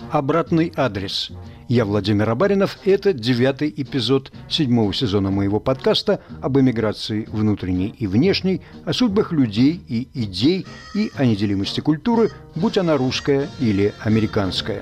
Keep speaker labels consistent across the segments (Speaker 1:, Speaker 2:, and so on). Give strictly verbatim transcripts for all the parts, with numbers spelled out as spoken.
Speaker 1: «Обратный адрес». Я Владимир Абаринов, и это девятый эпизод седьмого сезона моего подкаста об эмиграции внутренней и внешней, о судьбах людей и идей и о неделимости культуры, будь она русская или американская.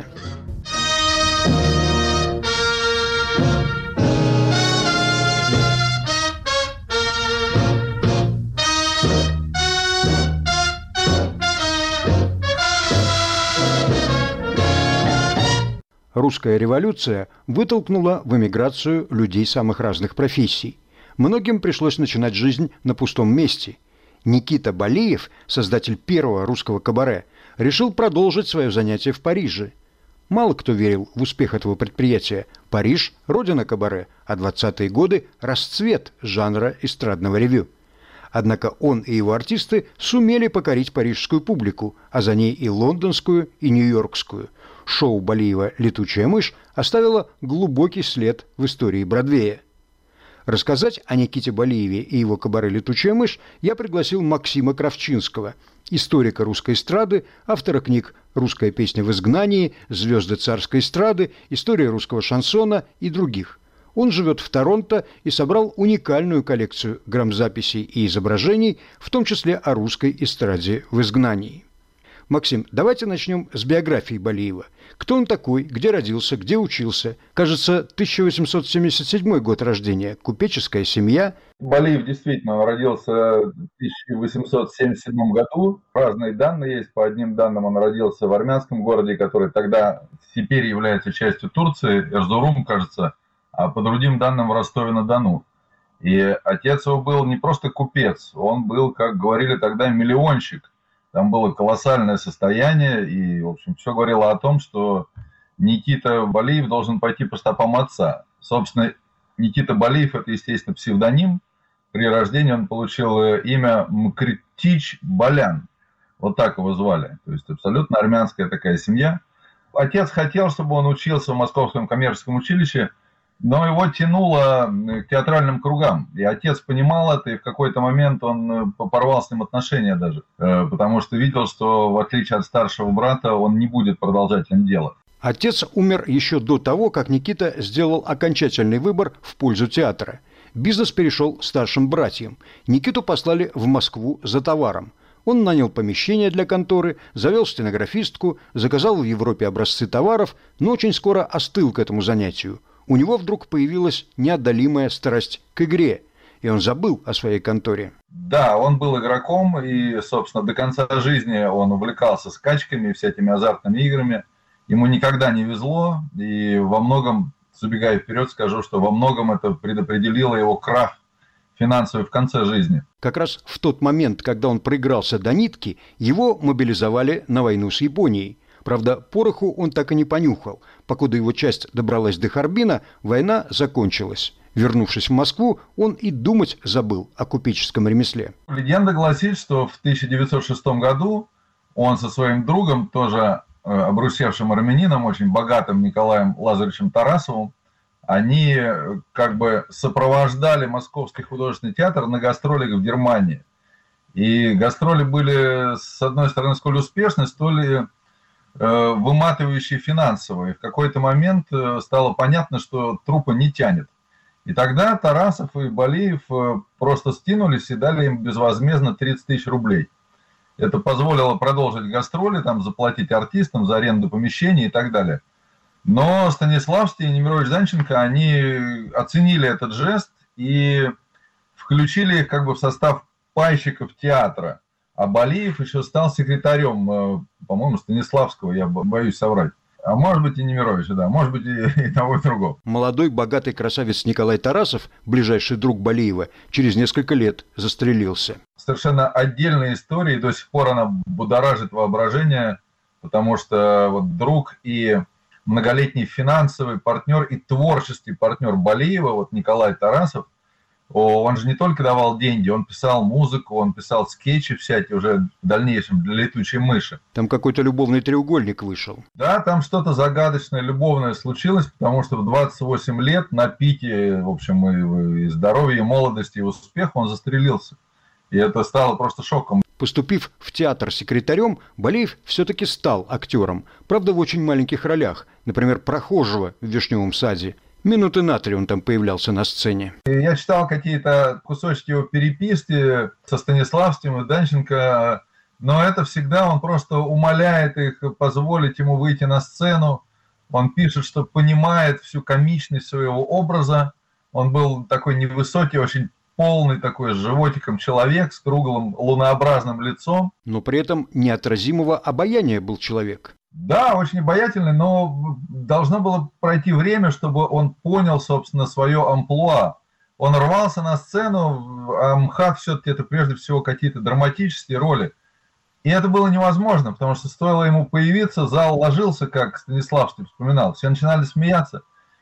Speaker 1: Русская революция вытолкнула в эмиграцию людей самых разных профессий. Многим пришлось начинать жизнь на пустом месте. Никита Балиев, создатель первого русского кабаре, решил продолжить свое занятие в Париже. Мало кто верил в успех этого предприятия. Париж – родина кабаре, а двадцатые годы – расцвет жанра эстрадного ревю. Однако он и его артисты сумели покорить парижскую публику, а за ней и лондонскую, и нью-йоркскую. Шоу Балиева «Летучая мышь» оставило глубокий след в истории Бродвея. Рассказать о Никите Балиеве и его кабаре «Летучая мышь» я пригласил Максима Кравчинского, историка русской эстрады, автора книг «Русская песня в изгнании», «Звезды царской эстрады», «История русского шансона» и других. Он живет в Торонто и собрал уникальную коллекцию грамзаписей и изображений, в том числе о русской эстраде в изгнании. Максим, давайте начнем с биографии Балиева. Кто он такой, где родился, где учился? Кажется, тысяча восемьсот семьдесят седьмой год рождения, купеческая семья.
Speaker 2: Балиев действительно родился в тысяча восемьсот семьдесят седьмом году. Разные данные есть. По одним данным он родился в армянском городе, который тогда теперь является частью Турции, Эрзурум, кажется, а по другим данным в Ростове-на-Дону. И отец его был не просто купец, он был, как говорили тогда, миллионщик. Там было колоссальное состояние, и, в общем, все говорило о том, что Никита Балиев должен пойти по стопам отца. Собственно, Никита Балиев – это, естественно, псевдоним. При рождении он получил имя Мкртич Балян. Вот так его звали. То есть абсолютно армянская такая семья. Отец хотел, чтобы он учился в Московском коммерческом училище, но его тянуло к театральным кругам. И отец понимал это, и в какой-то момент он порвал с ним отношения даже. Потому что видел, что в отличие от старшего брата, он не будет продолжать им дело.
Speaker 1: Отец умер еще до того, как Никита сделал окончательный выбор в пользу театра. Бизнес перешел старшим братьям. Никиту послали в Москву за товаром. Он нанял помещение для конторы, завел стенографистку, заказал в Европе образцы товаров, но очень скоро остыл к этому занятию. У него вдруг появилась неотдалимая страсть к игре, и он забыл о своей конторе.
Speaker 2: Да, он был игроком, и, собственно, до конца жизни он увлекался скачками и всякими азартными играми. Ему никогда не везло, и во многом, забегая вперед, скажу, что во многом это предопределило его крах финансовый в конце жизни.
Speaker 1: Как раз в тот момент, когда он проигрался до нитки, его мобилизовали на войну с Японией. Правда, пороху он так и не понюхал. Покуда его часть добралась до Харбина, война закончилась. Вернувшись в Москву, он и думать забыл о купеческом ремесле.
Speaker 2: Легенда гласит, что в тысяча девятьсот шестом году он со своим другом, тоже обрусевшим армянином, очень богатым Николаем Лазаревичем Тарасовым, они как бы сопровождали Московский художественный театр на гастролях в Германии. И гастроли были, с одной стороны, столь успешны, столь выматывающие финансово. И в какой-то момент стало понятно, что труппа не тянет. И тогда Тарасов и Балиев просто стянулись и дали им безвозмездно тридцать тысяч рублей. Это позволило продолжить гастроли, там, заплатить артистам за аренду помещений и так далее. Но Станиславский и Немирович Данченко, они оценили этот жест и включили их как бы в состав пайщиков театра. А Балиев еще стал секретарем, по-моему, Станиславского, я боюсь соврать. А может быть и Немировича, да, может быть и, и того, и другого.
Speaker 1: Молодой, богатый красавец Николай Тарасов, ближайший друг Балиева, через несколько лет застрелился.
Speaker 2: Совершенно отдельная история, и до сих пор она будоражит воображение, потому что вот друг и многолетний финансовый партнер и творческий партнер Балиева, вот Николай Тарасов, он же не только давал деньги, он писал музыку, он писал скетчи всякие уже в дальнейшем для «Летучей мыши».
Speaker 1: Там какой-то любовный треугольник вышел.
Speaker 2: Да, там что-то загадочное, любовное случилось, потому что в двадцать восемь лет на пике, в общем, и, и здоровья, и молодости, и успеха он застрелился. И это стало просто шоком.
Speaker 1: Поступив в театр секретарем, Балеев все-таки стал актером, правда в очень маленьких ролях, например, прохожего в «Вишневом саде». Минуты на три он там появлялся на сцене.
Speaker 2: Я читал какие-то кусочки его переписки со Станиславским и Данченко, но это всегда он просто умоляет их позволить ему выйти на сцену. Он пишет, что понимает всю комичность своего образа. Он был такой невысокий, очень полный такой с животиком человек, с круглым лунообразным лицом.
Speaker 1: Но при этом неотразимого обаяния был человек.
Speaker 2: Да, очень обаятельный, но должно было пройти время, чтобы он понял, собственно, свое амплуа. Он рвался на сцену, а МХАТ все-таки это прежде всего какие-то драматические роли. И это было невозможно, потому что стоило ему появиться, зал ложился, как Станиславский вспоминал, все начинали смеяться.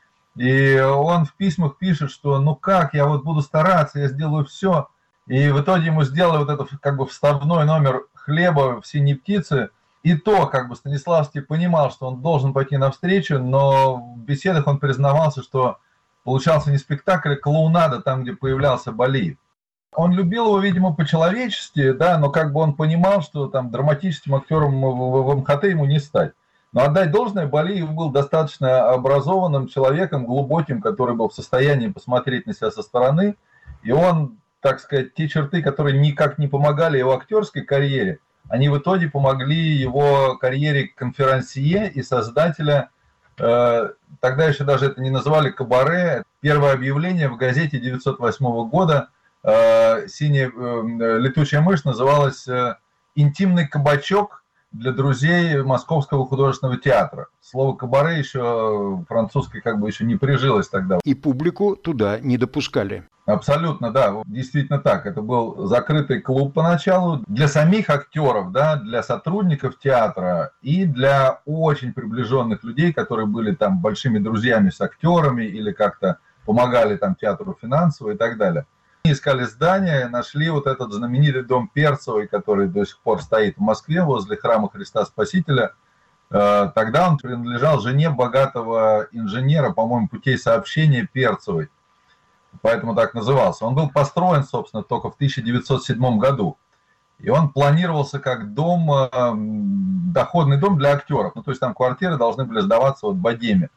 Speaker 2: И он в письмах пишет, что ну как, я вот буду стараться, я сделаю все. И в итоге ему сделали вот этот как бы вставной номер хлеба в «Синей птице». И то, как бы Станиславский понимал, что он должен пойти навстречу, но в беседах он признавался, что получался не спектакль, а клоунада, там, где появлялся Балиев. Он любил его, видимо, по-человечески, да, но как бы он понимал, что там драматическим актером в МХАТ ему не стать. Но отдать должное, Балиев был достаточно образованным человеком, глубоким, который был в состоянии посмотреть на себя со стороны. И он, так сказать, те черты, которые никак не помогали его актерской карьере, они в итоге помогли его карьере конферансье и создателя, э, тогда еще даже это не называли кабаре. Первое объявление в газете девятьсот восьмого года э, «Синяя э, летучая мышь» называлось э, «Интимный кабачок для друзей Московского художественного театра». Слово «кабаре» еще французской как бы еще не прижилось тогда.
Speaker 1: И публику туда не допускали.
Speaker 2: Абсолютно, да, действительно так. Это был закрытый клуб поначалу для самих актеров, да, для сотрудников театра и для очень приближенных людей, которые были там большими друзьями с актерами или как-то помогали там театру финансово и так далее. Они искали здание, нашли вот этот знаменитый дом Перцевой, который до сих пор стоит в Москве возле храма Христа Спасителя. Тогда он принадлежал жене богатого инженера, по-моему, путей сообщения Перцевой. Поэтому так назывался. Он был построен, собственно, только в тысяча девятьсот седьмом году. И он планировался как дом, доходный дом для актеров. Ну, то есть там квартиры должны были сдаваться вот богеме.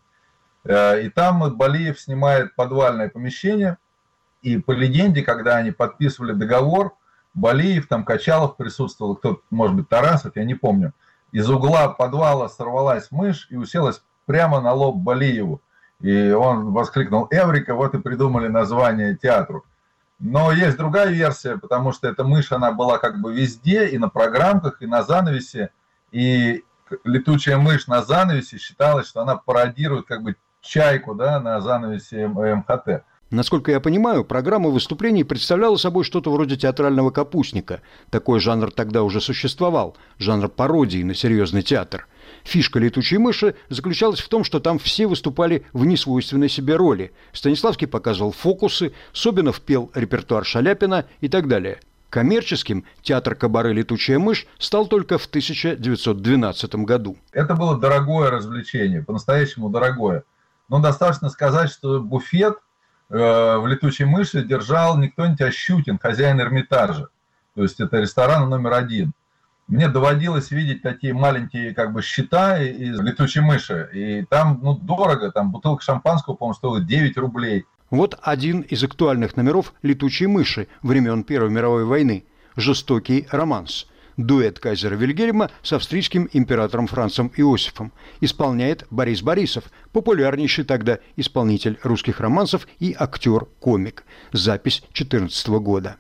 Speaker 2: И там Балиев снимает подвальное помещение. И по легенде, когда они подписывали договор, Балиев, там Качалов присутствовал, кто-то, может быть, Тарасов, я не помню. Из угла подвала сорвалась мышь и уселась прямо на лоб Балиеву. И он воскликнул «Эврика», вот и придумали название театру. Но есть другая версия, потому что эта мышь, она была как бы везде, и на программках, и на занавесе. И летучая мышь на занавесе считалось, что она пародирует как бы чайку, да, на занавесе МХАТ.
Speaker 1: Насколько я понимаю, программа выступлений представляла собой что-то вроде театрального капустника. Такой жанр тогда уже существовал, жанр пародии на серьезный театр. Фишка «Летучей мыши» заключалась в том, что там все выступали в несвойственной себе роли. Станиславский показывал фокусы, Собинов пел репертуар Шаляпина и так далее. Коммерческим театр кабаре «Летучая мышь» стал только в тысяча девятьсот двенадцатом году.
Speaker 2: Это было дорогое развлечение, по-настоящему дорогое. Но достаточно сказать, что буфет э, в «Летучей мыши» держал не кто-нибудь, а Щукин, хозяин Эрмитажа. То есть это ресторан номер один. Мне доводилось видеть такие маленькие как бы счета из «Летучей мыши». И там ну, дорого, там бутылка шампанского, по-моему, стоила девять рублей.
Speaker 1: Вот один из актуальных номеров «Летучей мыши» времен Первой мировой войны. Жестокий романс. Дуэт кайзера Вильгельма с австрийским императором Францем Иосифом. Исполняет Борис Борисов, популярнейший тогда исполнитель русских романсов и актер-комик. Запись две тысячи четырнадцатого года.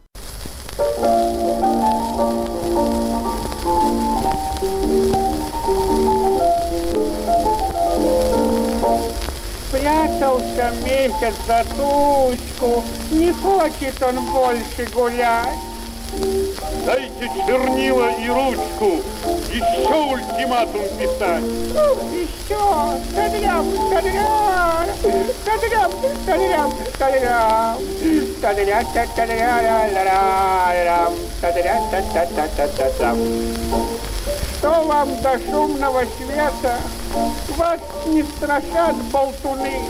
Speaker 3: Спрятался месяц за тучку, не хочет он больше гулять.
Speaker 4: Дайте чернила и ручку, еще ультиматум писать.
Speaker 3: Ну, еще, тадрям, тадрям, тадрям, тадрям, тадрям, тадрям, тадрям, тадрям, тадрям. Что вам до шумного света? Вас не страшат болтуны.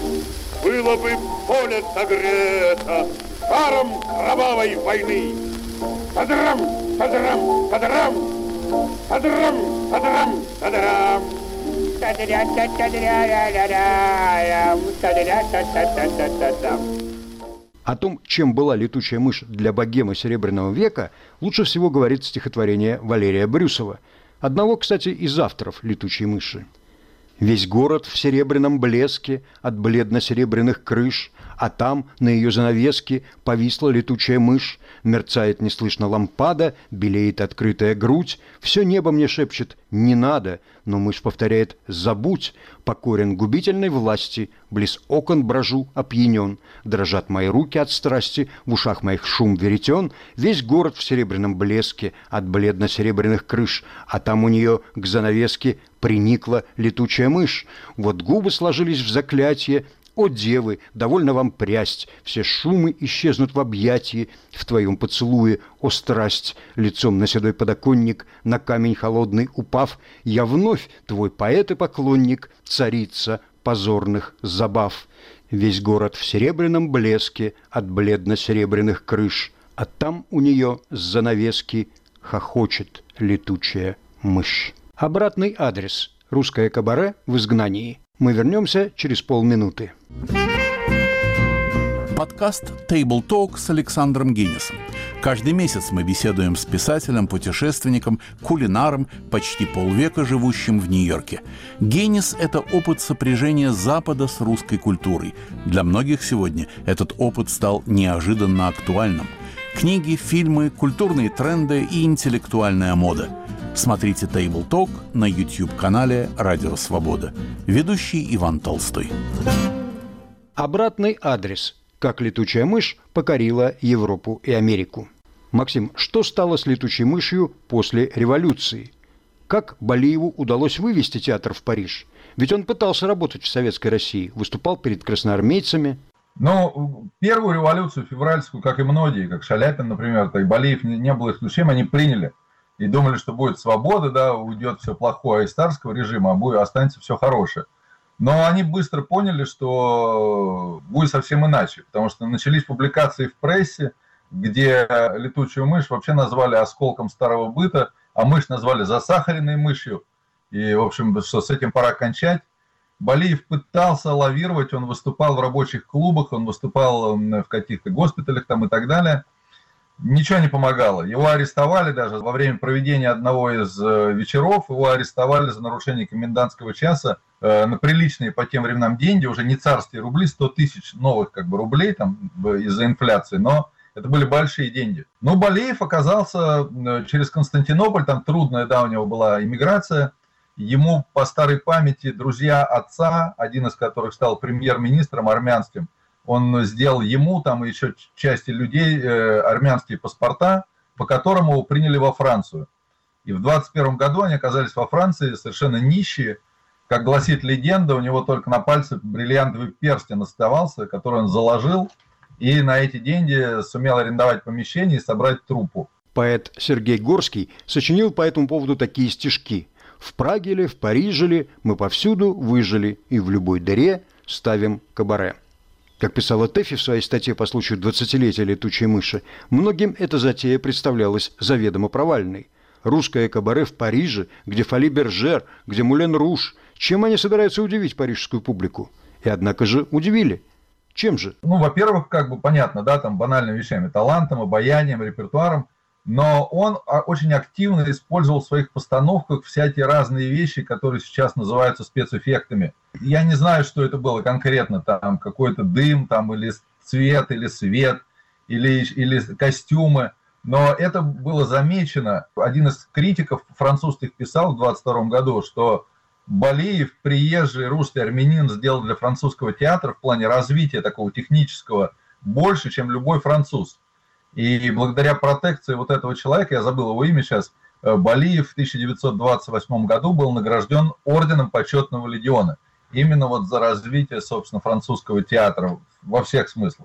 Speaker 4: Было бы поле согрето жаром кровавой войны. Тадрам, тадрам, тадрам, тадрам, тадрам, тадрам.
Speaker 1: О том, чем была летучая мышь для богемы Серебряного века, лучше всего говорит стихотворение Валерия Брюсова, одного, кстати, из авторов «Летучей мыши». «Весь город в серебряном блеске от бледно-серебряных крыш, а там, на ее занавеске, повисла летучая мышь, мерцает неслышно лампада, белеет открытая грудь, все небо мне шепчет «не надо», но мышь повторяет «забудь», покорен губительной власти, близ окон брожу опьянен, дрожат мои руки от страсти, в ушах моих шум веретен, весь город в серебряном блеске от бледно-серебряных крыш, а там у нее к занавеске приникла летучая мышь, вот губы сложились в заклятие. О, девы, довольно вам прясть, все шумы исчезнут в объятии, в твоем поцелуе, о страсть, лицом на седой подоконник, на камень холодный упав, я вновь твой поэт и поклонник, царица позорных забав. Весь город в серебряном блеске от бледно-серебряных крыш, а там у нее с занавески хохочет летучая мышь. Обратный адрес. Русское кабаре в изгнании. Мы вернемся через полминуты.
Speaker 5: Подкаст Table Talk с Александром Генисом. Каждый месяц мы беседуем с писателем, путешественником, кулинаром, почти полвека живущим в Нью-Йорке. Генис – это опыт сопряжения Запада с русской культурой. Для многих сегодня этот опыт стал неожиданно актуальным. Книги, фильмы, культурные тренды и интеллектуальная мода. Смотрите Table Talk на YouTube-канале «Радио Свобода». Ведущий Иван Толстой.
Speaker 1: Обратный адрес. Как летучая мышь покорила Европу и Америку. Максим, что стало с летучей мышью после революции? Как Балиеву удалось вывести театр в Париж? Ведь он пытался работать в Советской России, выступал перед красноармейцами.
Speaker 2: Ну, первую революцию февральскую, как и многие, как Шаляпин, например, так и Балиев не, не было исключением, они приняли. И думали, что будет свобода, да, уйдет все плохое из царского режима, а будет, останется все хорошее. Но они быстро поняли, что будет совсем иначе, потому что начались публикации в прессе, где летучую мышь вообще назвали осколком старого быта, а мышь назвали засахаренной мышью. И, в общем, что с этим пора кончать. Балиев пытался лавировать, он выступал в рабочих клубах, он выступал в каких-то госпиталях там и так далее. Ничего не помогало. Его арестовали даже во время проведения одного из вечеров. Его арестовали за нарушение комендантского часа на приличные по тем временам деньги, уже не царские рубли, сто тысяч новых как бы рублей там из-за инфляции, но это были большие деньги. Но Балиев оказался через Константинополь, там трудная, да, у него была иммиграция. Ему по старой памяти друзья отца, один из которых стал премьер-министром армянским, он сделал ему, там и еще части людей, э, армянские паспорта, по которым его приняли во Францию. И в двадцать первом году они оказались во Франции совершенно нищие. Как гласит легенда, у него только на пальце бриллиантовый перстень оставался, который он заложил, и на эти деньги сумел арендовать помещение и собрать труппу.
Speaker 1: Поэт Сергей Горский сочинил по этому поводу такие стишки. «В Праге ли, в Париже ли, мы повсюду выжили, и в любой дыре ставим кабаре». Как писала Тэфи в своей статье по случаю двадцатилетия летучей мыши, многим эта затея представлялась заведомо провальной. Русское кабаре в Париже, где Фоли Бержер, где Мулен Руж. Чем они собираются удивить парижскую публику? И однако же удивили. Чем же?
Speaker 2: Ну, во-первых, как бы понятно, да, там банальными вещами, талантом, обаянием, репертуаром. Но он очень активно использовал в своих постановках всякие разные вещи, которые сейчас называются спецэффектами. Я не знаю, что это было конкретно, там какой-то дым, там или цвет, или свет, или, или костюмы. Но это было замечено. Один из критиков французских писал в двадцать втором году, что Балиев, приезжий русский армянин, сделал для французского театра в плане развития такого технического больше, чем любой француз. И благодаря протекции вот этого человека, я забыл его имя сейчас, Балиев в тысяча девятьсот двадцать восьмом году был награжден орденом почетного легиона. Именно вот за развитие, собственно, французского театра во всех смыслах.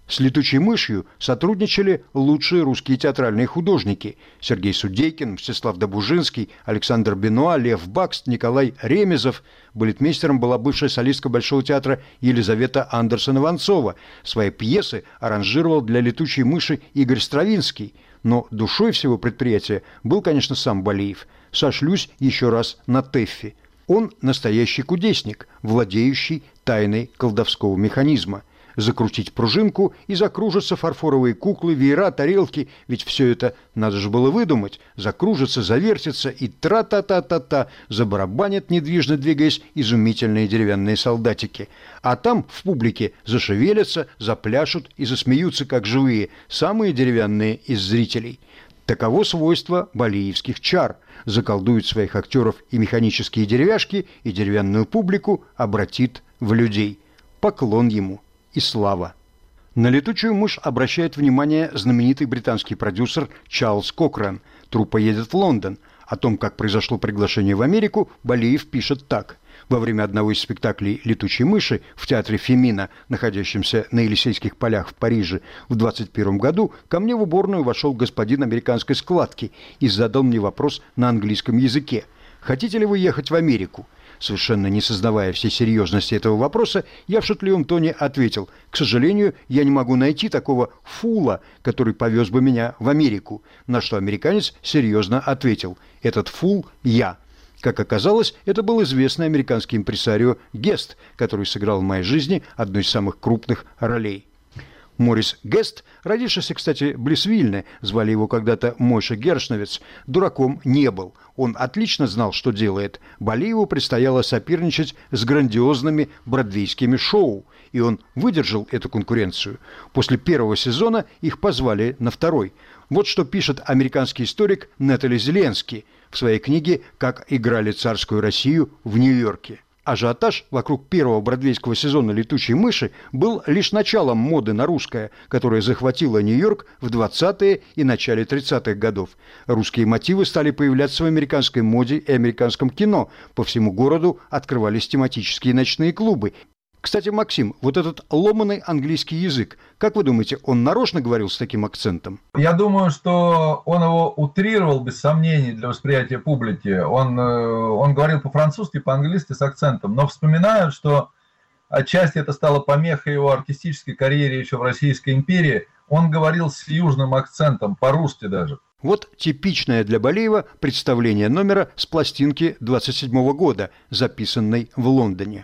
Speaker 1: С «Летучей мышью» сотрудничали лучшие русские театральные художники: Сергей Судейкин, Мстислав Добужинский, Александр Бенуа, Лев Бакст, Николай Ремезов. Балетмейстером была бывшая солистка Большого театра Елизавета Андерсон-Иванцова. Свои пьесы аранжировал для «Летучей мыши» Игорь Стравинский. Но душой всего предприятия был, конечно, сам Балиев. Сошлюсь еще раз на Тэффи. Он настоящий кудесник, владеющий тайной колдовского механизма. Закрутить пружинку, и закружатся фарфоровые куклы, веера, тарелки, ведь все это надо же было выдумать. Закружится, завертится, и тра-та-та-та-та забарабанят, недвижно двигаясь, изумительные деревянные солдатики. А там в публике зашевелятся, запляшут и засмеются, как живые, самые деревянные из зрителей. Таково свойство балиевских чар. Заколдует своих актеров и механические деревяшки, и деревянную публику обратит в людей. Поклон ему и слава. На «Летучую мышь» обращает внимание знаменитый британский продюсер Чарльз Кокрен. Труппа едет в Лондон. О том, как произошло приглашение в Америку, Балиев пишет так. Во время одного из спектаклей «Летучей мыши» в театре Фемина, находящемся на Елисейских полях в Париже, в двадцать первом году ко мне в уборную вошел господин американской складки и задал мне вопрос на английском языке. «Хотите ли вы ехать в Америку?» Совершенно не сознавая всей серьезности этого вопроса, я в шутливом тоне ответил: «К сожалению, я не могу найти такого фула, который повез бы меня в Америку». На что американец серьезно ответил: «Этот фул я». Как оказалось, это был известный американский импресарио Гест, который сыграл в моей жизни одну из самых крупных ролей. Морис Гест, родившийся, кстати, близ Вильны, звали его когда-то Мойша Гершновец, дураком не был. Он отлично знал, что делает. Балиеву предстояло соперничать с грандиозными бродвейскими шоу, и он выдержал эту конкуренцию. После первого сезона их позвали на второй. Вот что пишет американский историк Нетали Зеленский в своей книге «Как играли царскую Россию в Нью-Йорке». Ажиотаж вокруг первого бродвейского сезона «Летучей мыши» был лишь началом моды на русское, которая захватила Нью-Йорк в двадцатые и начале тридцатых годов. Русские мотивы стали появляться в американской моде и американском кино. По всему городу открывались тематические ночные клубы. Кстати, Максим, вот этот ломаный английский язык, как вы думаете, он нарочно говорил с таким акцентом?
Speaker 2: Я думаю, что он его утрировал, без сомнений, для восприятия публики. Он, он говорил по-французски, по-английски с акцентом, но вспоминают, что отчасти это стало помехой его артистической карьере еще в Российской империи. Он говорил с южным акцентом, по-русски даже.
Speaker 1: Вот типичное для Балиева представление номера с пластинки двадцать седьмого года, записанной в Лондоне.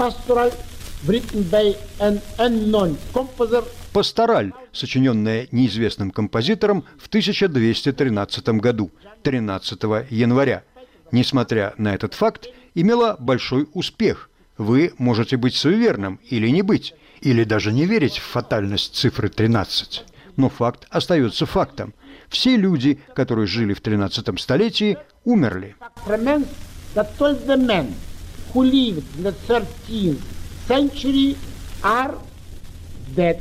Speaker 1: «Пастораль», сочиненная неизвестным композитором в тысяча двести тринадцатом году, тринадцатого января. Несмотря на этот факт, имела большой успех. Вы можете быть суеверным или не быть, или даже не верить в фатальность цифры тринадцать. Но факт остается фактом. Все люди, которые жили в тринадцатом столетии, умерли.
Speaker 3: Century are dead.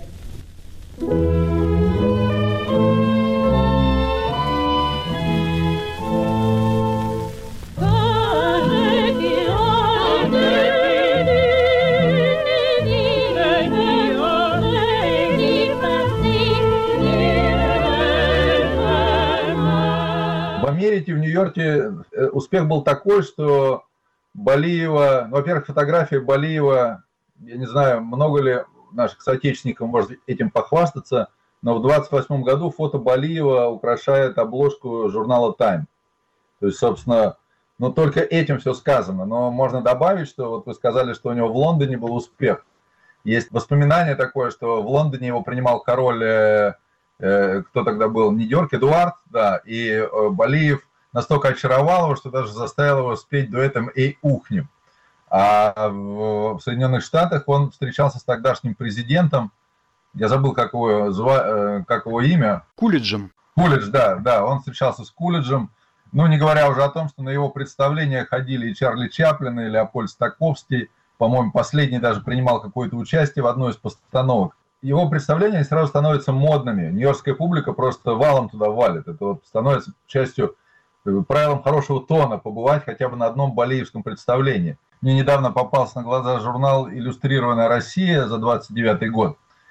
Speaker 2: В Америке, в Нью-Йорке успех был такой, что Балиева, ну, во-первых, фотография Балиева, я не знаю, много ли наших соотечественников может этим похвастаться, но в двадцать восьмом году фото Балиева украшает обложку журнала Time. То есть, собственно, ну, только этим все сказано. Но можно добавить, что вот вы сказали, что у него в Лондоне был успех. Есть воспоминание такое, что в Лондоне его принимал король, э, э, кто тогда был, Нью-Йорк, Эдуард, да, и э, Балиев настолько очаровал его, что даже заставил его спеть дуэтом «Эй, ухнем». А в Соединенных Штатах он встречался с тогдашним президентом, я забыл, как его, зва... как его имя.
Speaker 1: Кулиджем.
Speaker 2: Кулидж, да, да, он встречался с Кулиджем. Ну, не говоря уже о том, что на его представления ходили и Чарли Чаплин, и Леопольд Стаковский. По-моему, последний даже принимал какое-то участие в одной из постановок. Его представления сразу становятся модными. Нью-Йоркская публика просто валом туда валит. Это вот становится частью, правилом хорошего тона побывать хотя бы на одном балиевском представлении. Мне недавно попался на глаза журнал «Иллюстрированная Россия» за двадцать девятый год.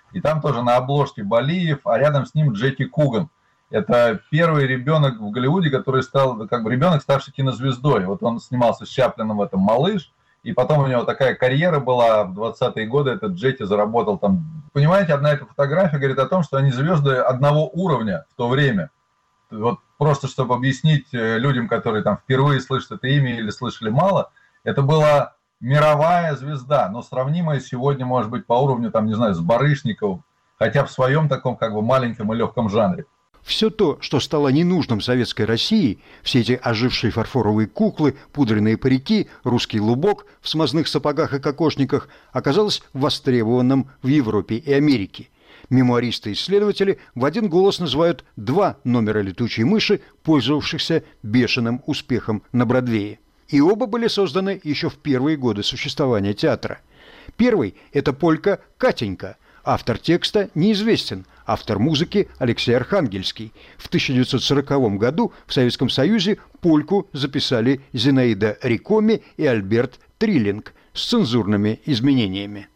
Speaker 2: И там тоже на обложке Балиев, а рядом с ним Джеки Куган. Это первый ребенок в Голливуде, который стал, как бы ребенок, ставший кинозвездой. Вот он снимался с Чаплином в этом «Малыш», и потом у него такая карьера была, в двадцатые годы этот Джеки заработал там. Понимаете, одна эта фотография говорит о том, что они звезды одного уровня в то время. Вот просто чтобы объяснить людям, которые там впервые слышат это имя или слышали мало, это была мировая звезда, но сравнимая сегодня, может быть, по уровню, там, не знаю, с Барышниковым, хотя в своем таком как бы маленьком и легком жанре.
Speaker 1: Все то, что стало ненужным советской России, все эти ожившие фарфоровые куклы, пудренные парики, русский лубок в смазных сапогах и кокошниках, оказалось востребованным в Европе и Америке. Мемуаристы-исследователи в один голос называют два номера «Летучей мыши», пользовавшихся бешеным успехом на Бродвее. И оба были созданы еще в первые годы существования театра. Первый – это полька «Катенька». Автор текста неизвестен, автор музыки Алексей Архангельский. В тысяча девятьсот сороковом году в Советском Союзе польку записали Зинаида Рикоми и Альберт Триллинг с цензурными изменениями.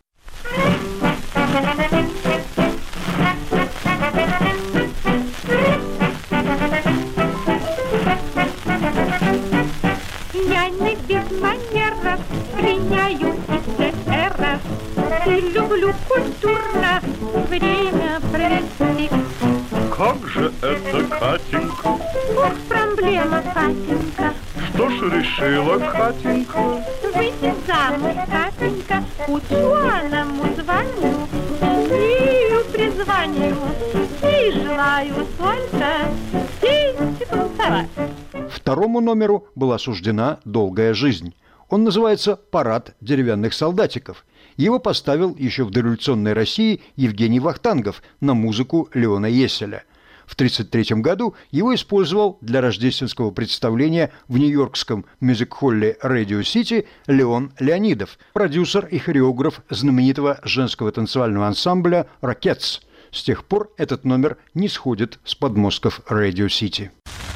Speaker 6: Я не без манеров, приняю ИЦР. И люблю культурно время провести.
Speaker 4: Как же это, Катенька?
Speaker 6: Ох, проблема, Катенька.
Speaker 4: Что ж решила, Катенька?
Speaker 6: Выйти замуж, Катенька, ученому званию, имею призванию и желаю только сесть и танцевать.
Speaker 1: Второму номеру была суждена долгая жизнь. Он называется «Парад деревянных солдатиков». Его поставил еще в дореволюционной России Евгений Вахтангов на музыку Леона Есселя. В тысяча девятьсот тридцать третьем году его использовал для рождественского представления в нью-йоркском мюзик-холле Radio City Леон Леонидов, продюсер и хореограф знаменитого женского танцевального ансамбля «Рокетс». С тех пор этот номер не сходит с подмостков Radio City.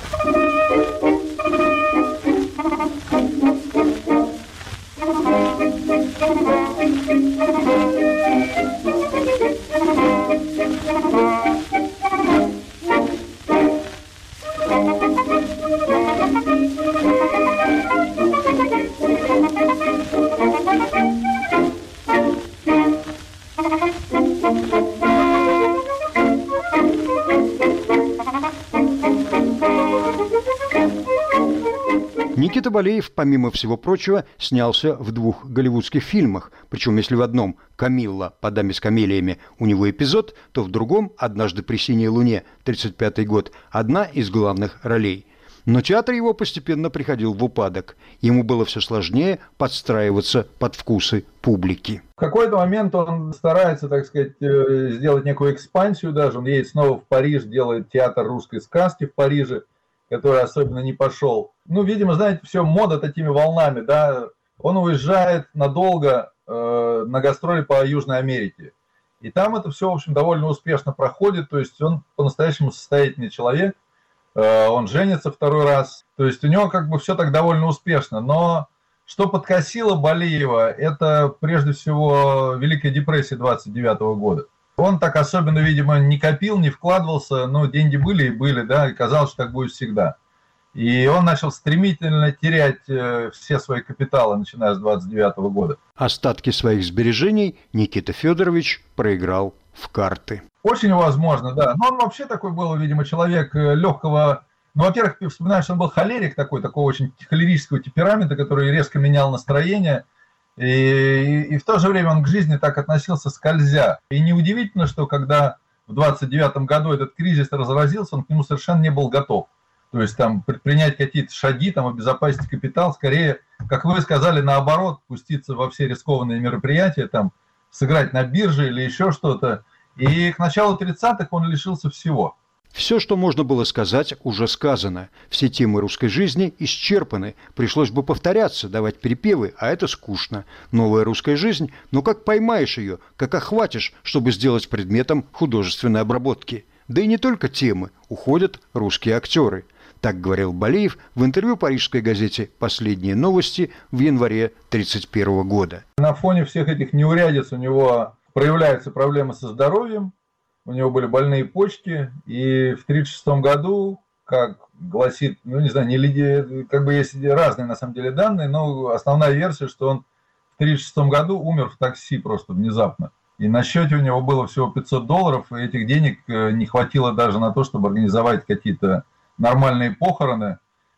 Speaker 1: Никита Балиев, помимо всего прочего, снялся в двух голливудских фильмах. Причем, если в одном «Камилла. По даме с камелиями» у него эпизод, то в другом «Однажды при синей луне» тридцать пятый год одна из главных ролей. Но театр его постепенно приходил в упадок. Ему было все сложнее подстраиваться под вкусы публики.
Speaker 2: В какой-то момент он старается, так сказать, сделать некую экспансию даже. Он едет снова в Париж, делает театр русской сказки в Париже, который особенно не пошел. Ну, видимо, знаете, все мода такими волнами, да. Он уезжает надолго э, на гастроли по Южной Америке. И там это все, в общем, довольно успешно проходит. То есть он по-настоящему состоятельный человек. Э, он женится второй раз. То есть у него как бы все так довольно успешно. Но что подкосило Балиева, это прежде всего Великая депрессия двадцать девятого года. Он так особенно, видимо, не копил, не вкладывался, но деньги были и были, да, и казалось, что так будет всегда. И он начал стремительно терять все свои капиталы, начиная с двадцать девятого года.
Speaker 1: Остатки своих сбережений Никита Федорович проиграл в карты.
Speaker 2: Очень возможно, да. Но он вообще такой был, видимо, человек легкого... Ну, во-первых, вспоминаешь, он был холерик такой, такого очень холерического темперамента, который резко менял настроение. И, и, и в то же время он к жизни так относился скользя. И неудивительно, что когда в двадцать девятом году этот кризис разразился, он к нему совершенно не был готов. То есть там предпринять какие-то шаги, там обезопасить капитал, скорее, как вы сказали, наоборот, пуститься во все рискованные мероприятия, там сыграть на бирже или еще что-то. И к началу тридцатых он лишился всего.
Speaker 1: Все, что можно было сказать, уже сказано. Все темы русской жизни исчерпаны. Пришлось бы повторяться, давать перепевы, а это скучно. Новая русская жизнь, но как поймаешь ее, как охватишь, чтобы сделать предметом художественной обработки. Да и не только темы, уходят русские актеры. Так говорил Балиев в интервью парижской газете «Последние новости» в январе тысяча девятьсот тридцать первого года.
Speaker 2: На фоне всех этих неурядиц у него проявляются проблемы со здоровьем, у него были больные почки, и в тридцать шестом году, как гласит, ну не знаю, не, как бы есть разные на самом деле данные, но основная версия, что он в тридцать шестом году умер в такси просто внезапно. И на счете у него было всего пятьсот долларов, и этих денег не хватило даже на то, чтобы организовать какие-то нормальные похороны.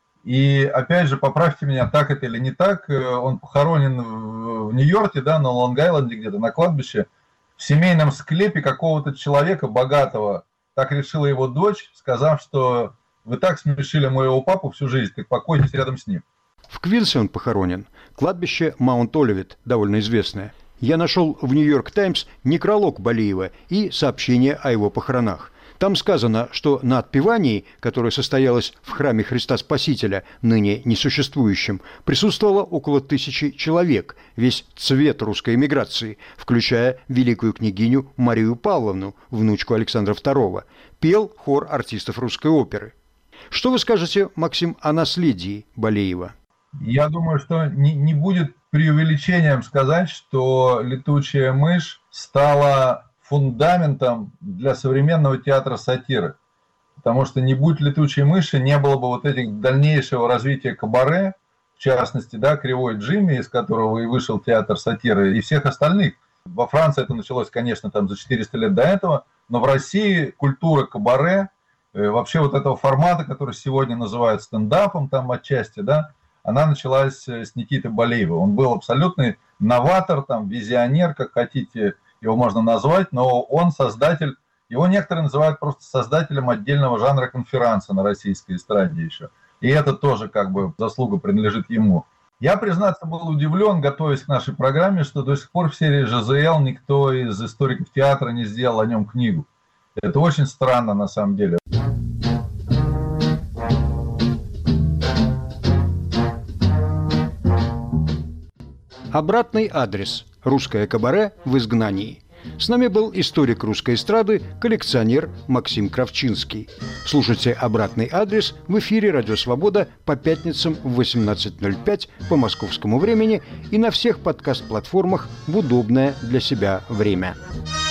Speaker 2: И опять же, поправьте меня, так это или не так, он похоронен в Нью-Йорке, да, на Лонг-Айленде где-то, на кладбище, в семейном склепе какого-то человека богатого. Так решила его дочь, сказав, что вы так смешили моего папу всю жизнь, так покойтесь рядом с ним.
Speaker 1: В Квинсе он похоронен. Кладбище Маунт-Оливет, довольно известное. Я нашел в «Нью-Йорк Таймс» некролог Балиева и сообщение о его похоронах. Там сказано, что на отпевании, которое состоялось в храме Христа Спасителя, ныне несуществующем, присутствовало около тысячи человек, весь цвет русской эмиграции, включая великую княгиню Марию Павловну, внучку Александра второго. Пел хор артистов русской оперы. Что вы скажете, Максим, о наследии Балиева?
Speaker 2: Я думаю, что не, не будет преувеличением сказать, что «Летучая мышь» стала фундаментом для современного театра сатиры. Потому что не будь «Летучей мыши», не было бы вот этих дальнейшего развития кабаре, в частности, да, «Кривой Джимми», из которого и вышел театр сатиры, и всех остальных. Во Франции это началось, конечно, там за четыреста лет до этого, но в России культура кабаре, вообще вот этого формата, который сегодня называют стендапом, там отчасти, да, она началась с Никиты Балиева. Он был абсолютный новатор, там, визионер, как хотите его можно назвать, но он создатель, его некоторые называют просто создателем отдельного жанра конферанса на российской эстраде еще. И это тоже как бы заслуга принадлежит ему. Я, признаться, был удивлен, готовясь к нашей программе, что до сих пор в серии ЖЗЛ никто из историков театра не сделал о нем книгу. Это очень странно на самом деле.
Speaker 1: Обратный адрес. Русское кабаре в изгнании. С нами был историк русской эстрады, коллекционер Максим Кравчинский. Слушайте «Обратный адрес» в эфире «Радио Свобода» по пятницам в восемнадцать ноль пять по московскому времени и на всех подкаст-платформах в удобное для себя время.